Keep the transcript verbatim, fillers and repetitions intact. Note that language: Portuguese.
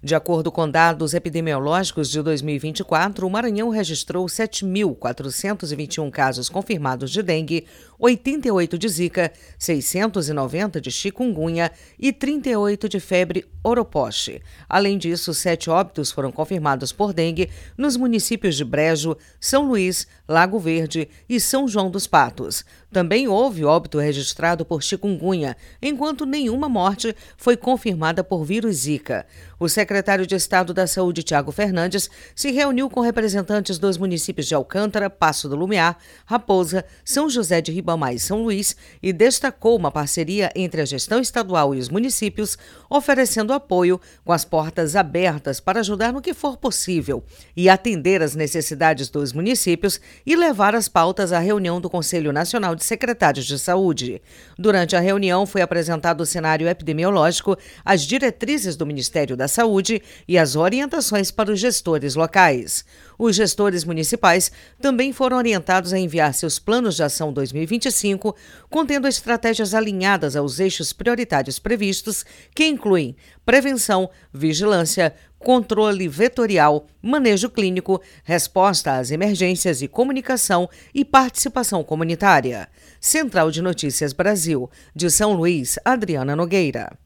De acordo com dados epidemiológicos de dois mil e vinte e quatro, o Maranhão registrou sete mil quatrocentos e vinte e um casos confirmados de dengue, oitenta e oito de zika, seiscentos e noventa de chikungunya e trinta e oito de febre oropoche. Além disso, sete óbitos foram confirmados por dengue nos municípios de Brejo, São Luís, Lago Verde e São João dos Patos. Também houve óbito registrado por chikungunya, enquanto nenhuma morte foi confirmada por vírus zika. O secretário de Estado da Saúde, Tiago Fernandes, se reuniu com representantes dos municípios de Alcântara, Passo do Lumiar, Raposa, São José de Ribamar e São Luís e destacou uma parceria entre a gestão estadual e os municípios, oferecendo apoio com as portas abertas para ajudar no que for possível e atender às necessidades dos municípios e levar as pautas à reunião do Conselho Nacional de Secretários de Saúde. Durante a reunião, foi apresentado o cenário epidemiológico, as diretrizes do Ministério da Saúde e as orientações para os gestores locais. Os gestores municipais também foram orientados a enviar seus planos de ação dois mil e vinte e cinco, contendo estratégias alinhadas aos eixos prioritários previstos, que incluem prevenção, vigilância, controle vetorial, manejo clínico, resposta às emergências e comunicação e participação comunitária. Central de Notícias Brasil, de São Luís, Adriana Nogueira.